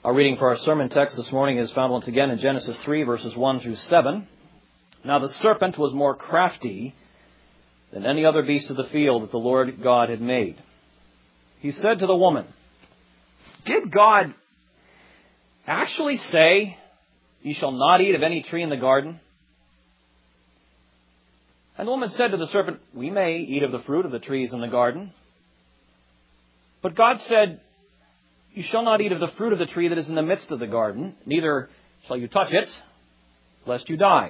Our reading for our sermon text this morning is found once again in Genesis 3, verses 1 through 7. Now the serpent was more crafty than any other beast of the field that the Lord God had made. He said to the woman, "Did God actually say, 'You shall not eat of any tree in the garden'?" And the woman said to the serpent, "We may eat of the fruit of the trees in the garden. But God said, 'You shall not eat of the fruit of the tree that is in the midst of the garden, neither shall you touch it, lest you die.'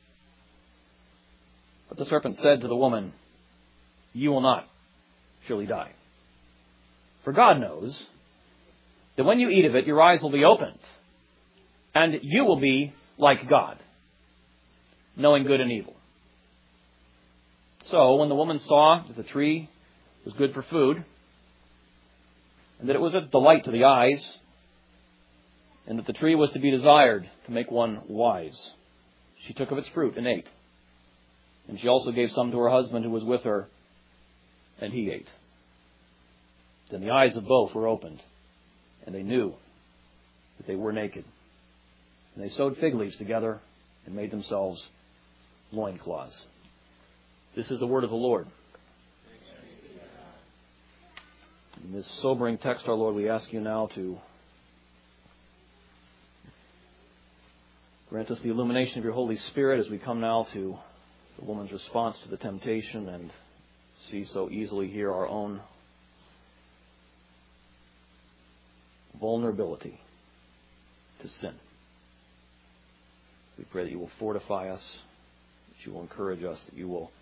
But the serpent said to the woman, 'You will not surely die. For God knows that when you eat of it, your eyes will be opened, and you will be like God, knowing good and evil.' So when the woman saw that the tree was good for food, and that it was a delight to the eyes, and that the tree was to be desired to make one wise, she took of its fruit and ate. And she also gave some to her husband who was with her, and he ate. Then the eyes of both were opened, and they knew that they were naked. And they sewed fig leaves together and made themselves loincloths." This is the word of the Lord. In this sobering text, our Lord, we ask you now to grant us the illumination of your Holy Spirit as we come now to the woman's response to the temptation and see so easily here our own vulnerability to sin. We pray that you will fortify us, that you will encourage us, that you will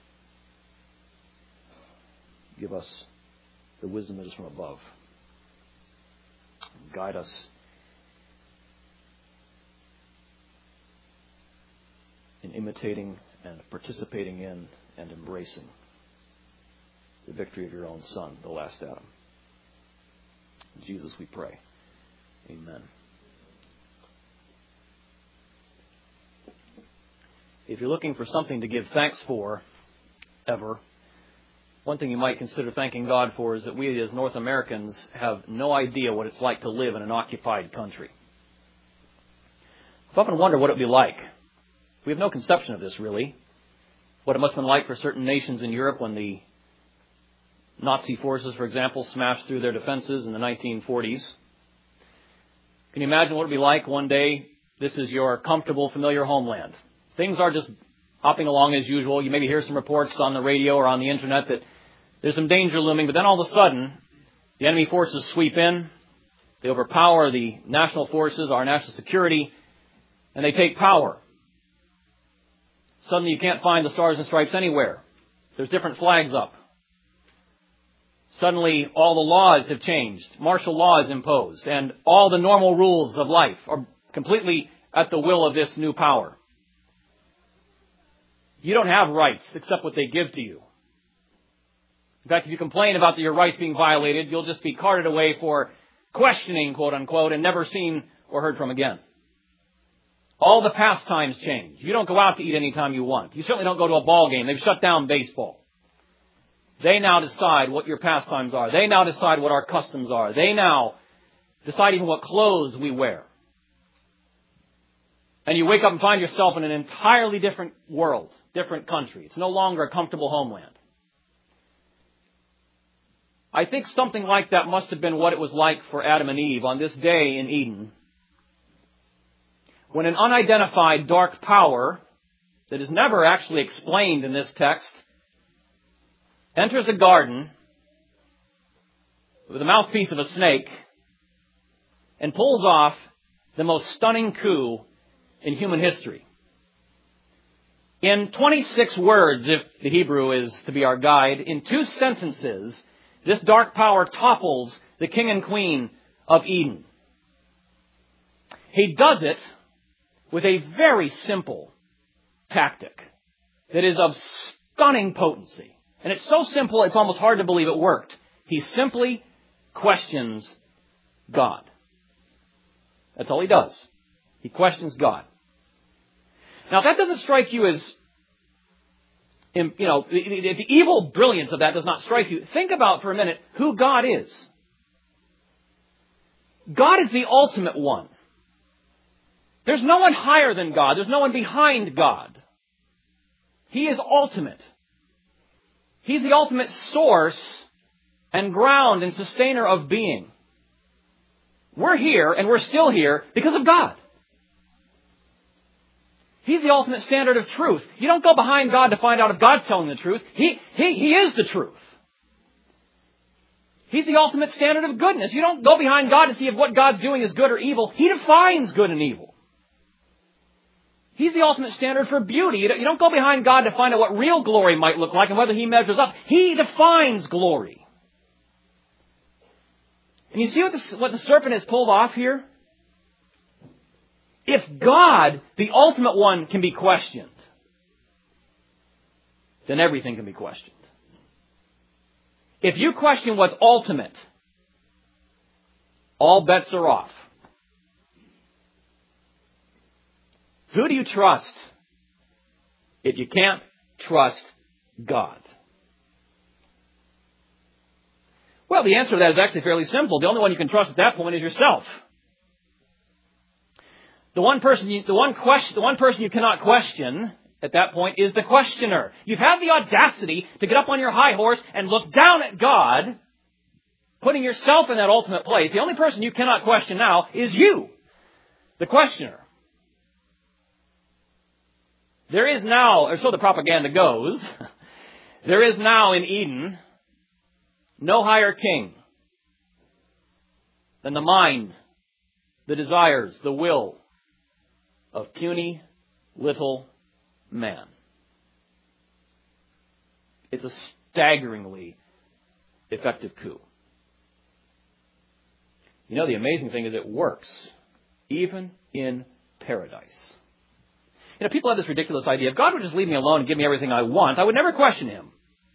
give us the wisdom that is from above. Guide us in imitating and participating in and embracing the victory of your own Son, the last Adam. In Jesus we pray. Amen. If you're looking for something to give thanks for, ever, one thing you might consider thanking God for is that we as North Americans have no idea what it's like to live in an occupied country. I've often wondered what it would be like. We have no conception of this, really. What it must have been like for certain nations in Europe when the Nazi forces, for example, smashed through their defenses in the 1940s. Can you imagine what it would be like one day? This is your comfortable, familiar homeland. Things are just hopping along as usual. You maybe hear some reports on the radio or on the internet that there's some danger looming, but then all of a sudden, the enemy forces sweep in, they overpower the national forces, our national security, and they take power. Suddenly you can't find the stars and stripes anywhere. There's different flags up. Suddenly all the laws have changed. Martial law is imposed, and all the normal rules of life are completely at the will of this new power. You don't have rights except what they give to you. In fact, if you complain about your rights being violated, you'll just be carted away for questioning, quote unquote, and never seen or heard from again. All the pastimes change. You don't go out to eat anytime you want. You certainly don't go to a ball game. They've shut down baseball. They now decide what your pastimes are. They now decide what our customs are. They now decide even what clothes we wear. And you wake up and find yourself in an entirely different world, different country. It's no longer a comfortable homeland. I think something like that must have been what it was like for Adam and Eve on this day in Eden, when an unidentified dark power that is never actually explained in this text enters a garden with the mouthpiece of a snake and pulls off the most stunning coup in human history. In 26 words, if the Hebrew is to be our guide, in 2 sentences, this dark power topples the king and queen of Eden. He does it with a very simple tactic that is of stunning potency. And it's so simple, it's almost hard to believe it worked. He simply questions God. That's all he does. He questions God. Now, if that doesn't strike you as, if the evil brilliance of that does not strike you, think about for a minute who God is. God is the ultimate one. There's no one higher than God. There's no one behind God. He is ultimate. He's the ultimate source and ground and sustainer of being. We're here, and we're still here because of God. He's the ultimate standard of truth. You don't go behind God to find out if God's telling the truth. He is the truth. He's the ultimate standard of goodness. You don't go behind God to see if what God's doing is good or evil. He defines good and evil. He's the ultimate standard for beauty. You don't go behind God to find out what real glory might look like and whether He measures up. He defines glory. And you see what the serpent has pulled off here? If God, the ultimate one, can be questioned, then everything can be questioned. If you question what's ultimate, all bets are off. Who do you trust if you can't trust God? Well, the answer to that is actually fairly simple. The only one you can trust at that point is yourself. The one person you cannot question at that point is the questioner. You've had the audacity to get up on your high horse and look down at God, putting yourself in that ultimate place. The only person you cannot question now is you, the questioner. There is now, or so the propaganda goes, there is now in Eden no higher king than the mind, the desires, the will of puny little man. It's a staggeringly effective coup. You know, the amazing thing is it works, even in paradise. You know, people have this ridiculous idea. If God would just leave me alone and give me everything I want, I would never question Him.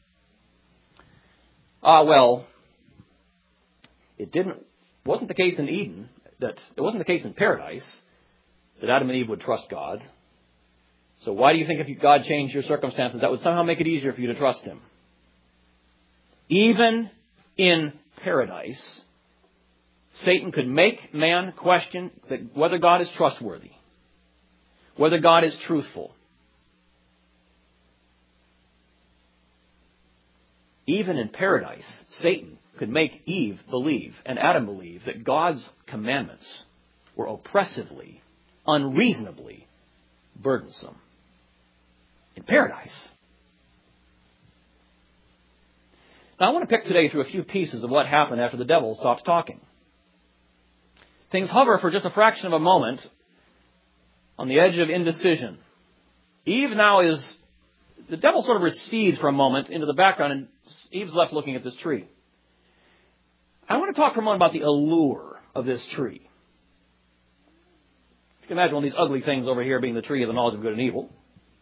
Well, it wasn't the case in Eden, it wasn't the case in paradise, that Adam and Eve would trust God. So why do you think if God changed your circumstances, that would somehow make it easier for you to trust Him? Even in paradise, Satan could make man question whether God is trustworthy, whether God is truthful. Even in paradise, Satan could make Eve believe and Adam believe that God's commandments were oppressively, unreasonably burdensome. In paradise. Now I want to pick today through a few pieces of what happened after the devil stopped talking. Things hover for just a fraction of a moment on the edge of indecision. Eve now the devil sort of recedes for a moment into the background, and Eve's left looking at this tree. I want to talk for a moment about the allure of this tree. You can imagine one of these ugly things over here being the tree of the knowledge of good and evil.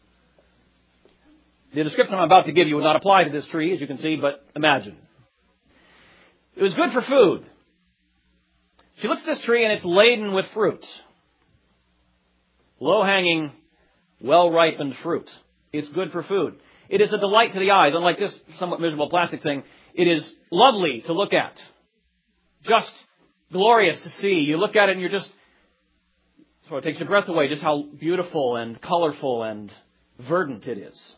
The description I'm about to give you would not apply to this tree, as you can see, but imagine. It was good for food. She looks at this tree and it's laden with fruit. Low-hanging, well-ripened fruit. It's good for food. It is a delight to the eyes. Unlike this somewhat miserable plastic thing, it is lovely to look at. Just glorious to see. You look at it and you're just, so it takes your breath away just how beautiful and colorful and verdant it is.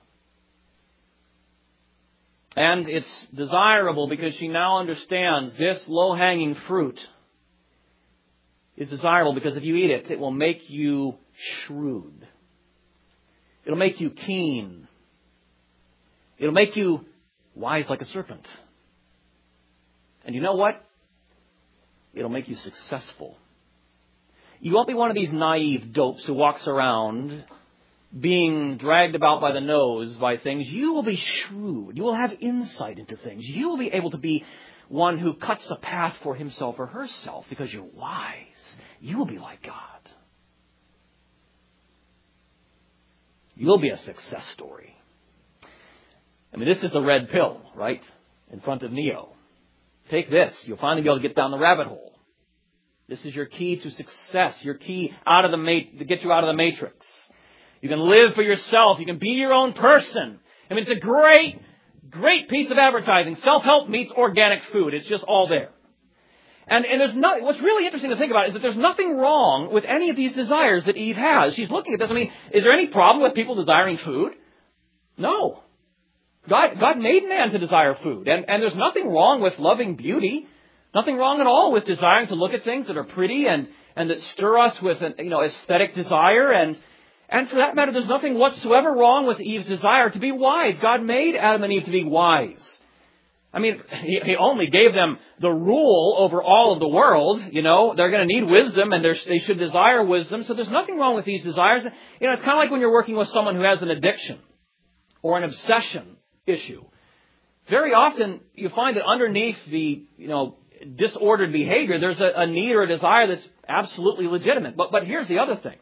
And it's desirable because she now understands this low-hanging fruit is desirable because if you eat it, it will make you shrewd. It'll make you keen. It'll make you wise like a serpent. And you know what? It'll make you successful. You won't be one of these naive dopes who walks around being dragged about by the nose by things. You will be shrewd. You will have insight into things. You will be able to be one who cuts a path for himself or herself because you're wise. You will be like God. You'll be a success story. I mean, this is the red pill, right? In front of Neo. Take this. You'll finally be able to get down the rabbit hole. This is your key to success. Your key to get you out of the matrix. You can live for yourself. You can be your own person. I mean, it's a great piece of advertising. Self-help meets organic food. It's just all there. And what's really interesting to think about is that there's nothing wrong with any of these desires that Eve has. She's looking at this. I mean, is there any problem with people desiring food? No. God made man to desire food. And there's nothing wrong with loving beauty. Nothing wrong at all with desiring to look at things that are pretty and that stir us with an aesthetic desire. And for that matter, there's nothing whatsoever wrong with Eve's desire to be wise. God made Adam and Eve to be wise. I mean, He only gave them the rule over all of the world. They're going to need wisdom, and they should desire wisdom. So there's nothing wrong with these desires. It's kind of like when you're working with someone who has an addiction or an obsession issue. Very often, you find that underneath the, disordered behavior, there's a need or a desire that's absolutely legitimate. But here's the other thing.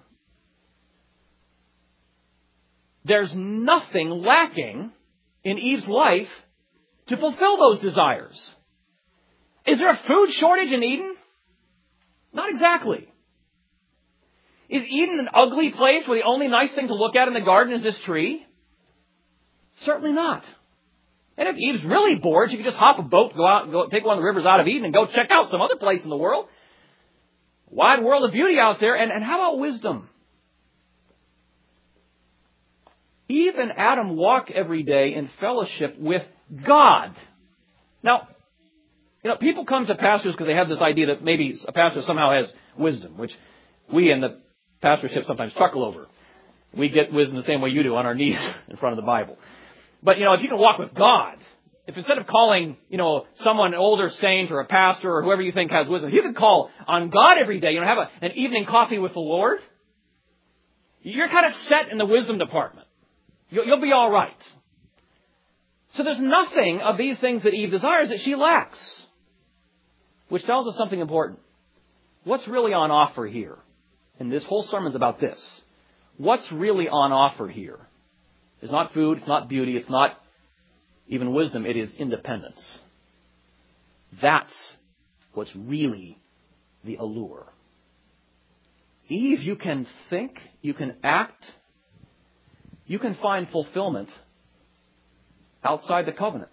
There's nothing lacking in Eve's life to fulfill those desires. Is there a food shortage in Eden? Not exactly. Is Eden an ugly place where the only nice thing to look at in the garden is this tree? Certainly not. And if Eve's really bored, she could just hop a boat, go out and go take one of the rivers out of Eden and go check out some other place in the world. Wide world of beauty out there. And how about wisdom? Eve and Adam walk every day in fellowship with God. Now, people come to pastors because they have this idea that maybe a pastor somehow has wisdom, which we in the pastorship sometimes chuckle over. We get wisdom the same way you do, on our knees in front of the Bible. But, if you can walk with God, if instead of calling, someone, an older saint or a pastor or whoever you think has wisdom, you could call on God every day, have an evening coffee with the Lord, you're kind of set in the wisdom department. You'll be all right. So there's nothing of these things that Eve desires that she lacks. Which tells us something important. What's really on offer here? And this whole sermon's about this. What's really on offer here? It's not food, it's not beauty, it's not even wisdom, it is independence. That's what's really the allure. Eve, you can think, you can act, you can find fulfillment outside the covenant.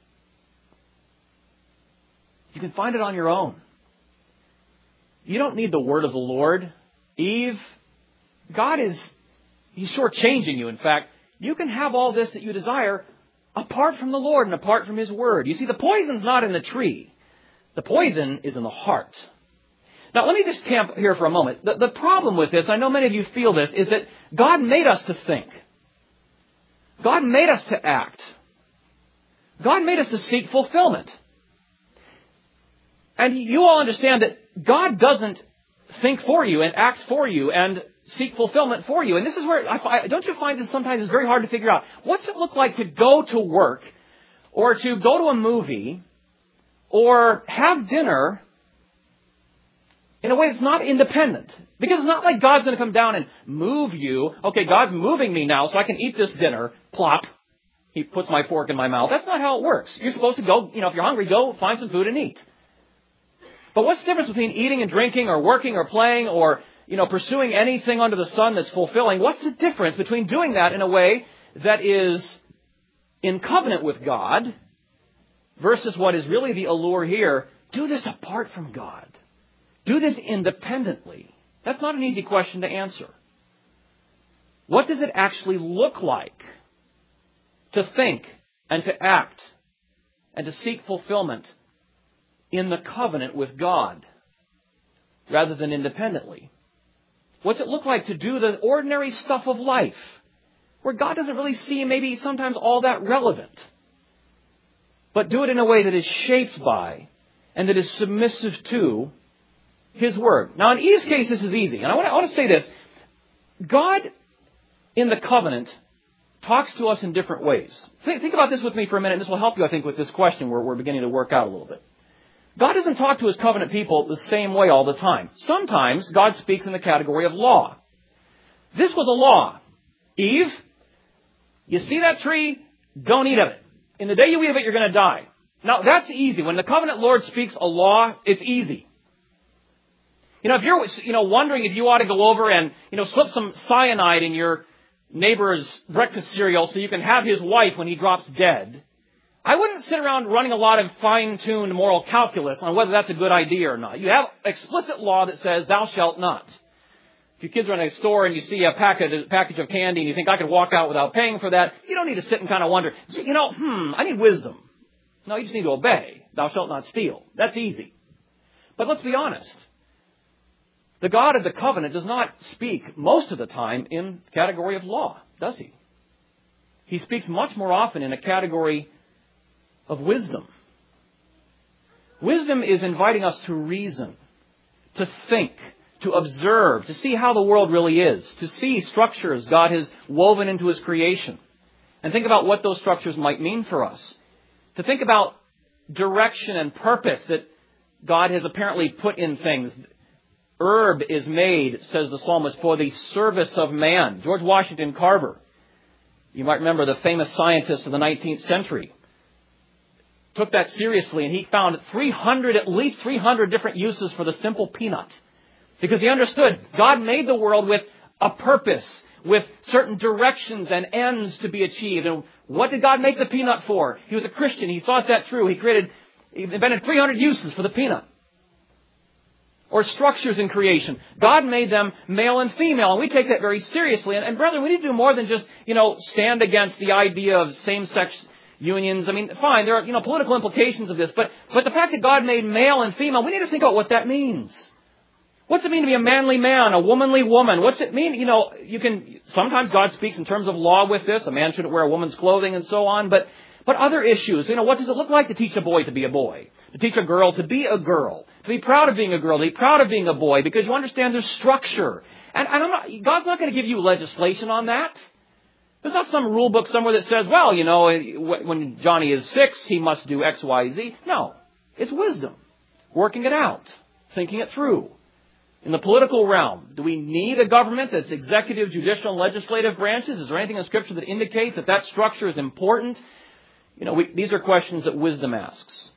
You can find it on your own. You don't need the word of the Lord. Eve, He's shortchanging you. In fact, you can have all this that you desire apart from the Lord and apart from His word. You see, the poison's not in the tree. The poison is in the heart. Now, let me just camp here for a moment. The problem with this, I know many of you feel this, is that God made us to think. God made us to act. God made us to seek fulfillment. And you all understand that God doesn't think for you and act for you and seek fulfillment for you. And this is where, don't you find that sometimes it's very hard to figure out, what's it look like to go to work or to go to a movie or have dinner in a way that's not independent? Because it's not like God's going to come down and move you. Okay, God's moving me now so I can eat this dinner. Plop. He puts my fork in my mouth. That's not how it works. You're supposed to go, if you're hungry, go find some food and eat. But what's the difference between eating and drinking or working or playing or, pursuing anything under the sun that's fulfilling? What's the difference between doing that in a way that is in covenant with God versus what is really the allure here? Do this apart from God. Do this independently. That's not an easy question to answer. What does it actually look like to think and to act and to seek fulfillment in the covenant with God rather than independently? What's it look like to do the ordinary stuff of life where God doesn't really seem maybe sometimes all that relevant, but do it in a way that is shaped by and that is submissive to His Word? Now, in Eve's case, this is easy. And I want to say this. God, in the covenant, talks to us in different ways. Think about this with me for a minute, and this will help you, I think, with this question we're beginning to work out a little bit. God doesn't talk to His covenant people the same way all the time. Sometimes God speaks in the category of law. This was a law. Eve, you see that tree? Don't eat of it. In the day you eat of it, you're going to die. Now, that's easy. When the covenant Lord speaks a law, it's easy. If you're, wondering if you ought to go over and, slip some cyanide in your neighbor's breakfast cereal so you can have his wife when he drops dead, I wouldn't sit around running a lot of fine-tuned moral calculus on whether that's a good idea or not. You have explicit law that says, thou shalt not. If your kids are in a store and you see a package of candy and you think, I could walk out without paying for that, you don't need to sit and kind of wonder, I need wisdom. No, you just need to obey. Thou shalt not steal. That's easy. But let's be honest. The God of the covenant does not speak most of the time in the category of law, does he? He speaks much more often in a category of wisdom. Wisdom is inviting us to reason, to think, to observe, to see how the world really is, to see structures God has woven into His creation, and think about what those structures might mean for us. To think about direction and purpose that God has apparently put in things. Herb is made, says the psalmist, for the service of man. George Washington Carver, you might remember the famous scientist of the 19th century, took that seriously, and he found at least 300 different uses for the simple peanut. Because he understood God made the world with a purpose, with certain directions and ends to be achieved. And what did God make the peanut for? He was a Christian. He thought that through. He invented 300 uses for the peanut. Or structures in creation. God made them male and female, and we take that very seriously. And brethren, we need to do more than just, stand against the idea of same-sex unions. I mean, fine, there are, political implications of this, but the fact that God made male and female, we need to think about what that means. What's it mean to be a manly man, a womanly woman? What's it mean? Sometimes God speaks in terms of law with this. A man shouldn't wear a woman's clothing and so on. But other issues, what does it look like to teach a boy to be a boy? To teach a girl to be a girl? To be proud of being a girl? To be proud of being a boy? Because you understand there's structure. And God's not going to give you legislation on that. There's not some rule book somewhere that says, well, when Johnny is 6, he must do X, Y, Z. No. It's wisdom. Working it out. Thinking it through. In the political realm, do we need a government that's executive, judicial, and legislative branches? Is there anything in Scripture that indicates that structure is important? These are questions that wisdom asks.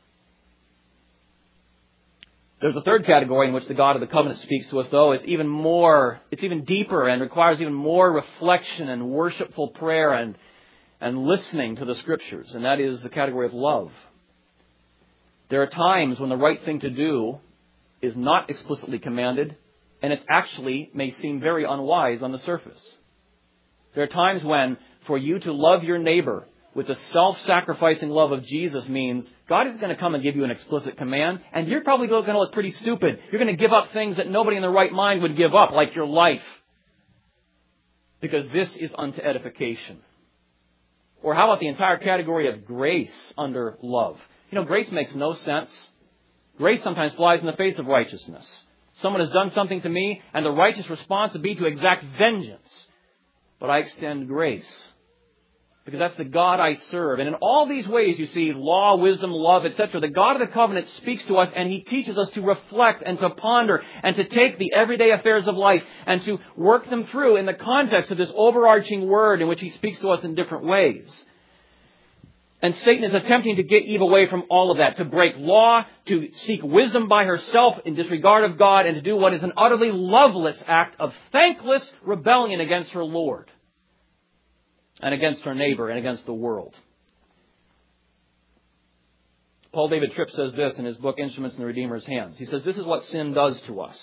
There's a third category in which the God of the covenant speaks to us, though. It's even deeper and requires even more reflection and worshipful prayer and listening to the Scriptures. And that is the category of love. There are times when the right thing to do is not explicitly commanded, and it actually may seem very unwise on the surface. There are times when, for you to love your neighbor with the self-sacrificing love of Jesus means God is going to come and give you an explicit command, and you're probably going to look pretty stupid. You're going to give up things that nobody in their right mind would give up, like your life. Because this is unto edification. Or how about the entire category of grace under love? Grace makes no sense. Grace sometimes flies in the face of righteousness. Someone has done something to me, and the righteous response would be to exact vengeance. But I extend grace. Because that's the God I serve. And in all these ways, you see, law, wisdom, love, etc., the God of the covenant speaks to us, and He teaches us to reflect and to ponder and to take the everyday affairs of life and to work them through in the context of this overarching word in which He speaks to us in different ways. And Satan is attempting to get Eve away from all of that, to break law, to seek wisdom by herself in disregard of God, and to do what is an utterly loveless act of thankless rebellion against her Lord, and against her neighbor, and against the world. Paul David Tripp says this in his book, Instruments in the Redeemer's Hands. He says, this is what sin does to us.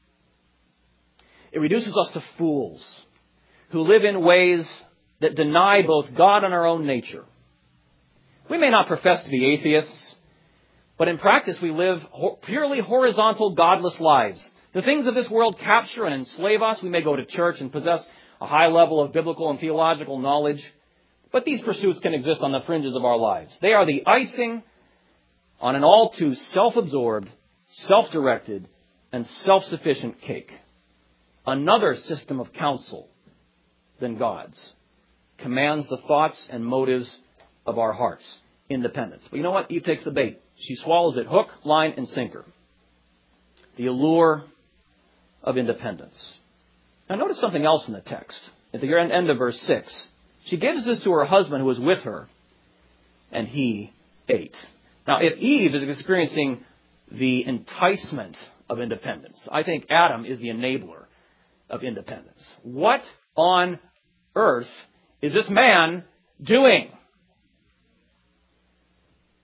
It reduces us to fools who live in ways that deny both God and our own nature. We may not profess to be atheists, but in practice we live purely horizontal, godless lives. The things of this world capture and enslave us. We may go to church and possess a high level of biblical and theological knowledge, but these pursuits can exist on the fringes of our lives. They are the icing on an all too self-absorbed, self-directed, and self-sufficient cake. Another system of counsel than God's commands the thoughts and motives of our hearts. Independence. But you know what? Eve takes the bait. She swallows it hook, line, and sinker. The allure of independence. Now notice something else in the text. At the end of verse 6. She gives this to her husband who was with her, and he ate. Now if Eve is experiencing the enticement of independence, I think Adam is the enabler of independence. What on earth is this man doing?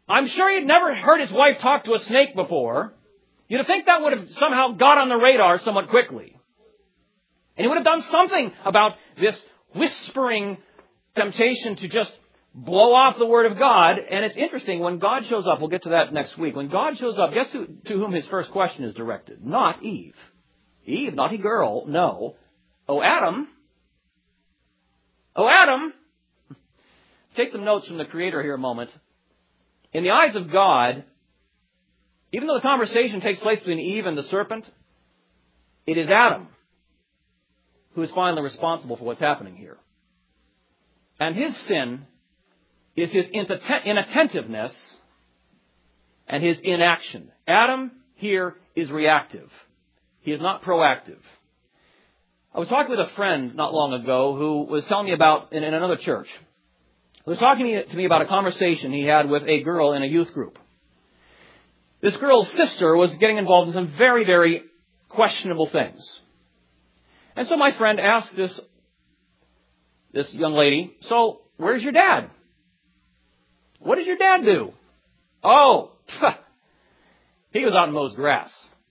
I'm sure he'd never heard his wife talk to a snake before. You'd think that would have somehow got on the radar somewhat quickly. And he would have done something about this whispering temptation to just blow off the Word of God. And it's interesting, when God shows up, we'll get to that next week. When God shows up, guess to whom his first question is directed? Not Eve. Eve, naughty girl, no. Oh, Adam. Oh, Adam. Take some notes from the Creator here a moment. In the eyes of God, even though the conversation takes place between Eve and the serpent, it is Adam who is finally responsible for what's happening here. And his sin is his inattentiveness and his inaction. Adam here is reactive. He is not proactive. I was talking with a friend not long ago who was telling me about, in another church, he was talking to me about a conversation he had with a girl in a youth group. This girl's sister was getting involved in some very, very questionable things. And so my friend asked this young lady, so where's your dad? What does your dad do? Oh, he goes out and mows grass.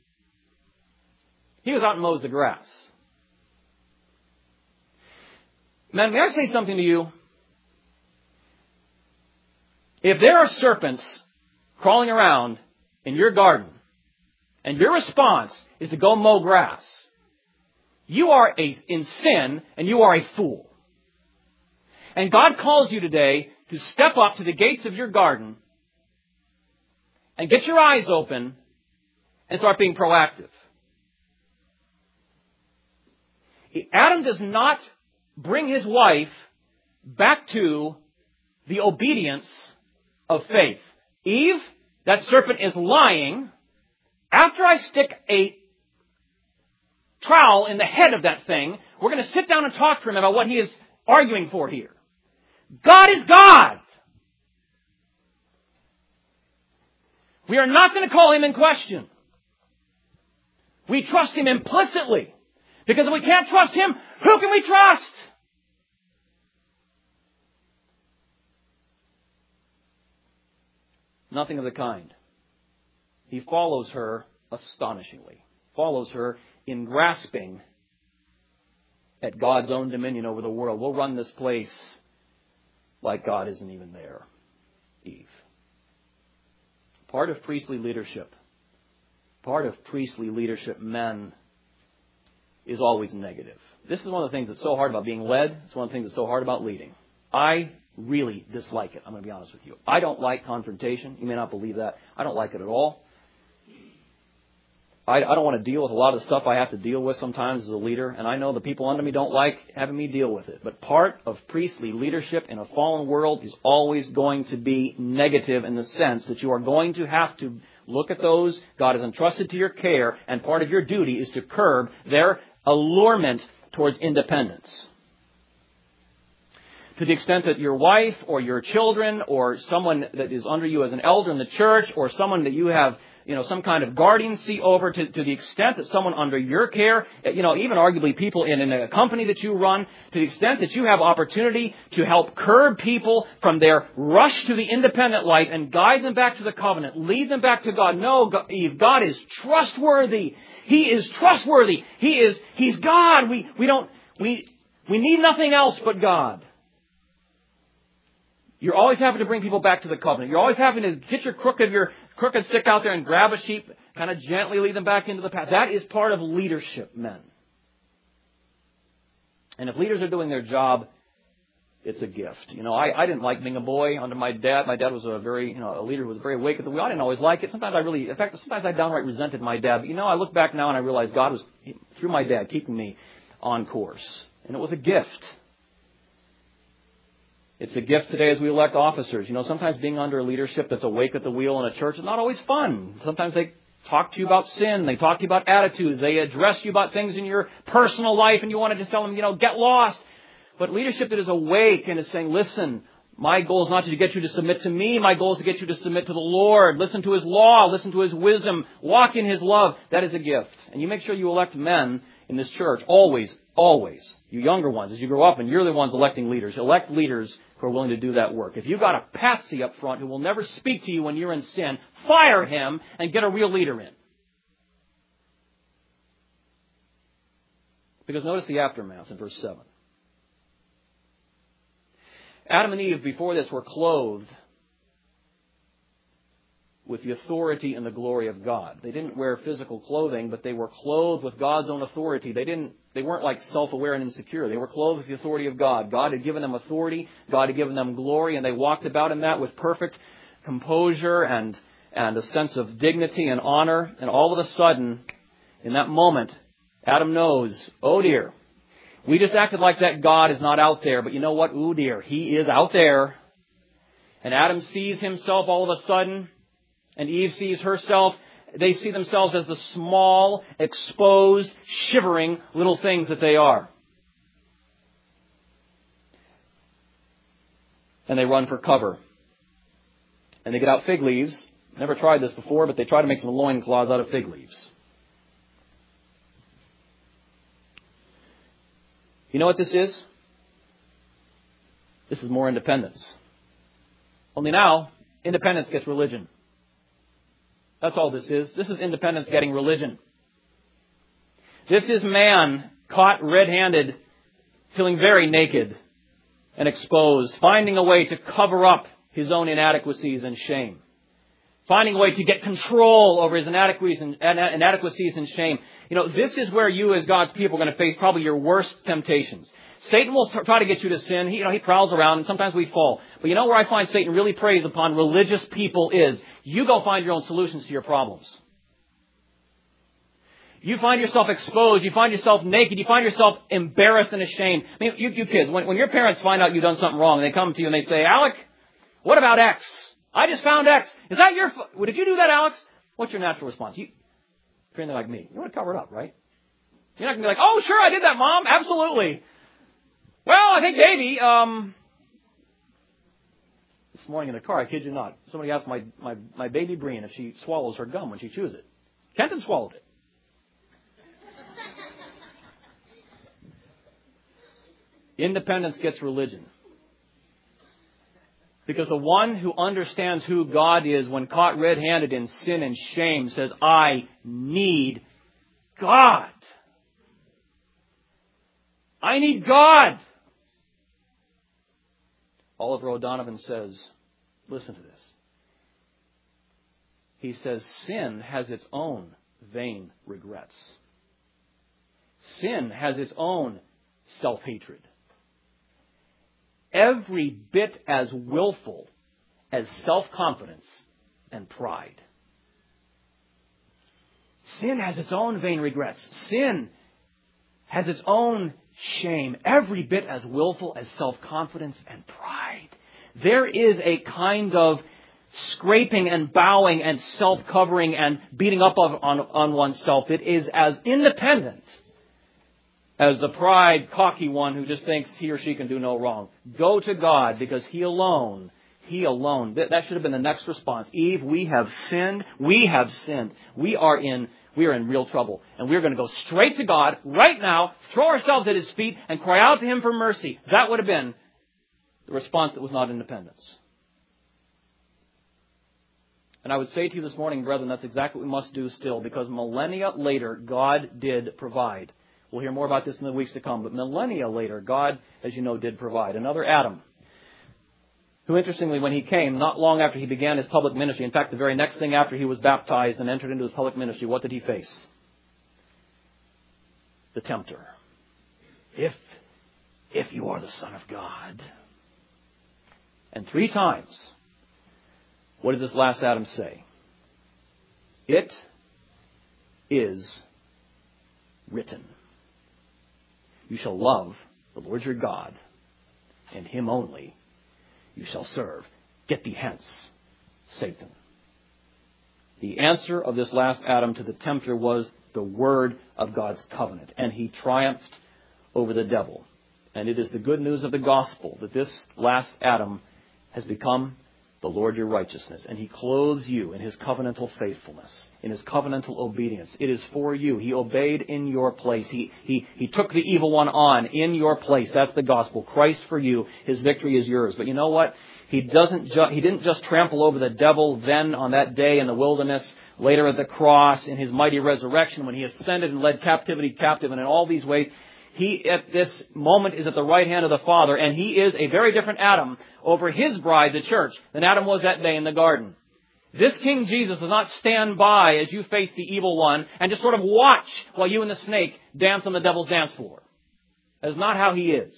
He goes out and mows the grass. Men, may I say something to you? If there are serpents crawling around in your garden, and your response is to go mow grass, you are in sin, and you are a fool. And God calls you today to step up to the gates of your garden and get your eyes open and start being proactive. Adam does not bring his wife back to the obedience of faith. Eve, that serpent is lying. After I stick a trowel in the head of that thing, we're going to sit down and talk to him about what he is arguing for here. God is God. We are not going to call him in question. We trust him implicitly. Because if we can't trust him, who can we trust? Nothing of the kind. He follows her astonishingly. Follows her in grasping at God's own dominion over the world. We'll run this place like God isn't even there. Eve. Part of priestly leadership, men, is always negative. This is one of the things that's so hard about being led. It's one of the things that's so hard about leading. I really dislike it. I'm going to be honest with you. I don't like confrontation. You may not believe that. I don't like it at all. I don't want to deal with a lot of the stuff I have to deal with sometimes as a leader. And I know the people under me don't like having me deal with it. But part of priestly leadership in a fallen world is always going to be negative in the sense that you are going to have to look at those God has entrusted to your care. And part of your duty is to curb their allurement towards independence. To the extent that your wife or your children or someone that is under you as an elder in the church or someone that you have, some kind of guardiancy over, to the extent that someone under your care, even arguably people in a company that you run, to the extent that you have opportunity to help curb people from their rush to the independent life and guide them back to the covenant, lead them back to God. No, Eve, God is trustworthy. He is trustworthy. He's God. We need nothing else but God. You're always having to bring people back to the covenant. You're always having to get your crooked stick out there and grab a sheep, kind of gently lead them back into the path. That is part of leadership, men. And if leaders are doing their job, it's a gift. I didn't like being a boy under my dad. My dad was a leader who was very awake at the wheel. I didn't always like it. Sometimes I downright resented my dad. But I look back now and I realize God was, through my dad, keeping me on course. And it was a gift. It's a gift today as we elect officers. Sometimes being under a leadership that's awake at the wheel in a church is not always fun. Sometimes they talk to you about sin. They talk to you about attitudes. They address you about things in your personal life, and you want to just tell them, get lost. But leadership that is awake and is saying, listen, my goal is not to get you to submit to me. My goal is to get you to submit to the Lord. Listen to His law. Listen to His wisdom. Walk in His love. That is a gift. And you make sure you elect men in this church. Always. You younger ones, as you grow up, and you're the ones electing leaders. Elect leaders who are willing to do that work. If you've got a patsy up front who will never speak to you when you're in sin, fire him and get a real leader in. Because notice the aftermath in verse 7. Adam and Eve, before this, were clothed with the authority and the glory of God. They didn't wear physical clothing, but they were clothed with God's own authority. They weren't like self-aware and insecure. They were clothed with the authority of God. God had given them authority. God had given them glory, and they walked about in that with perfect composure and a sense of dignity and honor. And all of a sudden, in that moment, Adam knows, oh dear, we just acted like that God is not out there, but you know what? Oh dear, He is out there. And Adam sees himself all of a sudden, and Eve sees herself. They see themselves as the small, exposed, shivering little things that they are. And they run for cover. And they get out fig leaves. Never tried this before, but they try to make some loincloths out of fig leaves. You know what this is? This is more independence. Only now, independence gets religion. That's all this is. This is independence getting religion. This is man caught red-handed, feeling very naked and exposed, finding a way to cover up his own inadequacies and shame. Finding a way to get control over his inadequacies and shame. You know, this is where you as God's people are going to face probably your worst temptations. Satan will try to get you to sin. He prowls around, and sometimes we fall. But you know where I find Satan really preys upon religious people is, you go find your own solutions to your problems. You find yourself exposed. You find yourself naked. You find yourself embarrassed and ashamed. I mean, you kids, when your parents find out you've done something wrong, and they come to you and they say, Alec, what about X? I just found X. Is that your fault? Did you do that, Alex? What's your natural response? If you're anything like me, you want to cover it up, right? You're not going to be like, oh, sure, I did that, Mom. Absolutely. Well, I think maybe, this morning in the car, I kid you not, somebody asked my baby Breen if she swallows her gum when she chews it. Kenton swallowed it. Independence gets religion. Because the one who understands who God is when caught red-handed in sin and shame says, I need God. I need God. Oliver O'Donovan says, listen to this. He says, sin has its own vain regrets. Sin has its own self-hatred. Every bit as willful as self-confidence and pride. Sin has its own vain regrets. Sin has its own shame, every bit as willful as self-confidence and pride. There is a kind of scraping and bowing and self-covering and beating up on oneself. It is as independent as the pride, cocky one who just thinks he or she can do no wrong. Go to God because He alone. That should have been the next response. Eve, we have sinned. We have sinned. We are in real trouble. And we're going to go straight to God right now, throw ourselves at His feet, and cry out to Him for mercy. That would have been the response that was not independence. And I would say to you this morning, brethren, that's exactly what we must do still, because millennia later, God did provide. We'll hear more about this in the weeks to come. But millennia later, God, as you know, did provide. Another Adam, who interestingly, when he came, not long after he began his public ministry, in fact, the very next thing after he was baptized and entered into his public ministry, what did he face? The tempter. If you are the Son of God. And 3 times, what does this last Adam say? It is written. You shall love the Lord your God, and Him only you shall serve. Get thee hence, Satan. The answer of this last Adam to the tempter was the word of God's covenant, and he triumphed over the devil. And it is the good news of the gospel that this last Adam has become the Lord your righteousness, and He clothes you in His covenantal faithfulness, in His covenantal obedience. It is for you. He obeyed in your place. He took the evil one on in your place. That's the gospel. Christ for you. His victory is yours. But you know what? He didn't just trample over the devil then on that day in the wilderness, later at the cross, in His mighty resurrection, when He ascended and led captivity captive, and in all these ways, He at this moment is at the right hand of the Father, and He is a very different Adam over His bride, the church, than Adam was that day in the garden. This King Jesus does not stand by as you face the evil one and just sort of watch while you and the snake dance on the devil's dance floor. That's not how He is.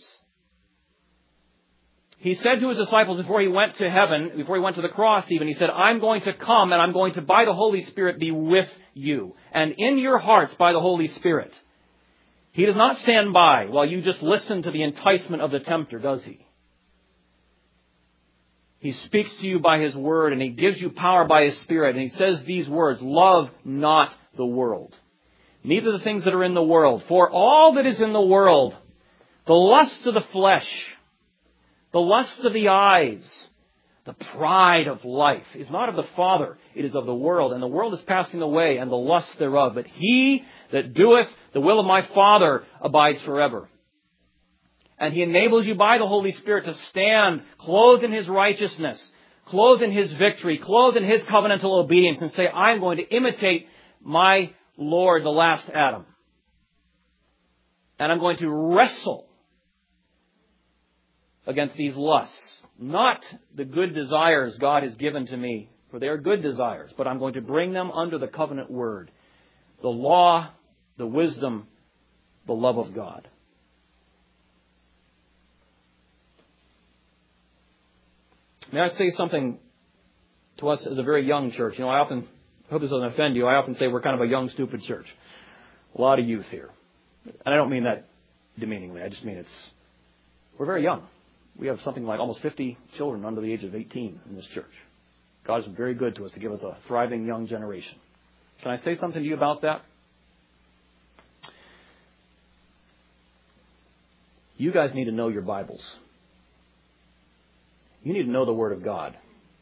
He said to His disciples before He went to heaven, before He went to the cross even, He said, I'm going to come and I'm going to, by the Holy Spirit, be with you. And in your hearts, by the Holy Spirit. He does not stand by while you just listen to the enticement of the tempter, does He? He speaks to you by His Word, and He gives you power by His Spirit. And He says these words, love not the world, neither the things that are in the world. For all that is in the world, the lust of the flesh, the lust of the eyes, the pride of life, is not of the Father, it is of the world. And the world is passing away, and the lust thereof. But He that doeth the will of my Father abides forever. And He enables you by the Holy Spirit to stand clothed in His righteousness, clothed in His victory, clothed in His covenantal obedience, and say, I'm going to imitate my Lord, the last Adam. And I'm going to wrestle against these lusts. Not the good desires God has given to me, for they are good desires, but I'm going to bring them under the covenant word. The law, the wisdom, the love of God. May I say something to us as a very young church? I hope this doesn't offend you. I often say we're kind of a young, stupid church. A lot of youth here. And I don't mean that demeaningly. I just mean we're very young. We have something like almost 50 children under the age of 18 in this church. God has been very good to us to give us a thriving young generation. Can I say something to you about that? You guys need to know your Bibles. You need to know the Word of God.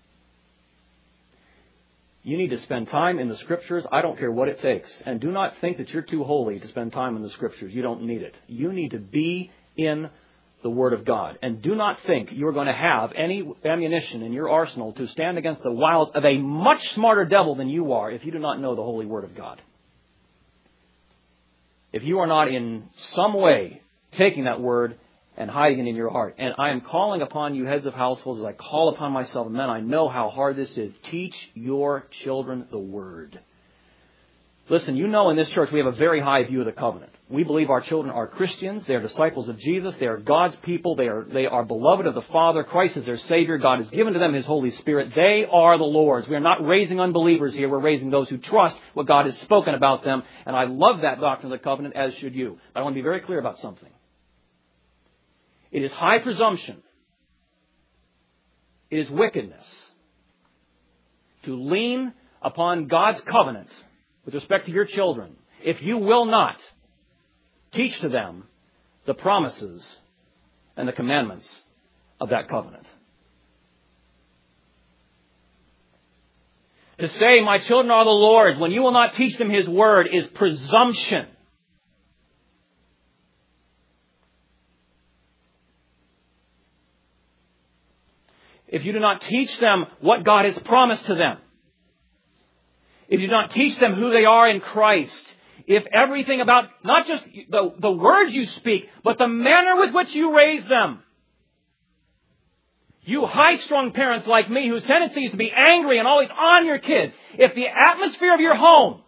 You need to spend time in the Scriptures. I don't care what it takes. And do not think that you're too holy to spend time in the Scriptures. You don't need it. You need to be in the Word of God. And do not think you're going to have any ammunition in your arsenal to stand against the wiles of a much smarter devil than you are if you do not know the Holy Word of God. If you are not in some way taking that Word and hiding it in your heart. And I am calling upon you, heads of households, as I call upon myself, men, I know how hard this is. Teach your children the Word. Listen, in this church we have a very high view of the covenant. We believe our children are Christians. They are disciples of Jesus. They are God's people. They are beloved of the Father. Christ is their Savior. God has given to them His Holy Spirit. They are the Lord's. We are not raising unbelievers here. We're raising those who trust what God has spoken about them. And I love that doctrine of the covenant, as should you. But I want to be very clear about something. It is high presumption. It is wickedness to lean upon God's covenant with respect to your children if you will not teach to them the promises and the commandments of that covenant. To say, my children are the Lord's, when you will not teach them His Word, is presumption. If you do not teach them what God has promised to them, if you do not teach them who they are in Christ, if everything about not just the words you speak, but the manner with which you raise them, you high-strung parents like me whose tendency is to be angry and always on your kid, if the atmosphere of your home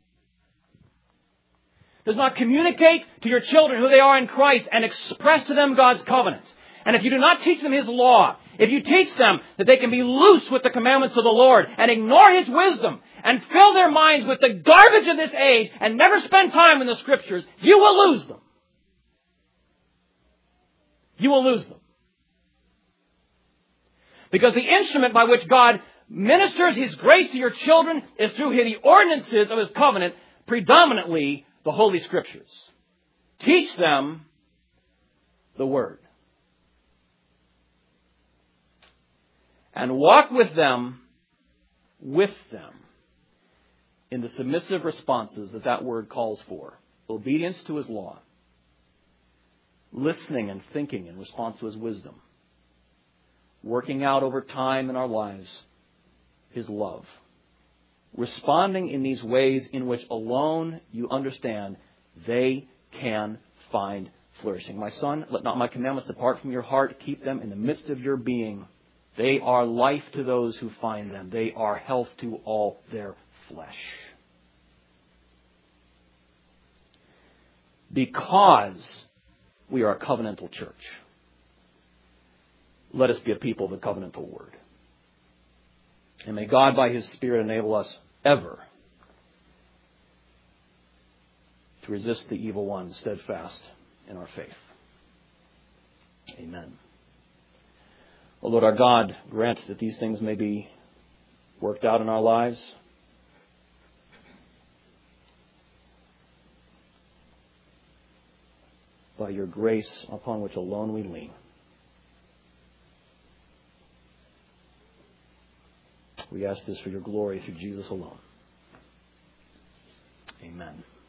does not communicate to your children who they are in Christ and express to them God's covenant, and if you do not teach them His law, if you teach them that they can be loose with the commandments of the Lord and ignore His wisdom and fill their minds with the garbage of this age and never spend time in the Scriptures, you will lose them. You will lose them. Because the instrument by which God ministers His grace to your children is through the ordinances of His covenant, predominantly the Holy Scriptures. Teach them the Word. and walk with them in the submissive responses that word calls for. Obedience to His law. Listening and thinking in response to His wisdom. Working out over time in our lives His love. Responding in these ways in which alone you understand they can find flourishing. My son, let not my commandments depart from your heart. Keep them in the midst of your being. They are life to those who find them. They are health to all their flesh. Because we are a covenantal church, let us be a people of the covenantal word. And may God, by His Spirit, enable us ever to resist the evil one, steadfast in our faith. Amen. O Lord our God, grant that these things may be worked out in our lives. By your grace upon which alone we lean. We ask this for your glory through Jesus alone. Amen.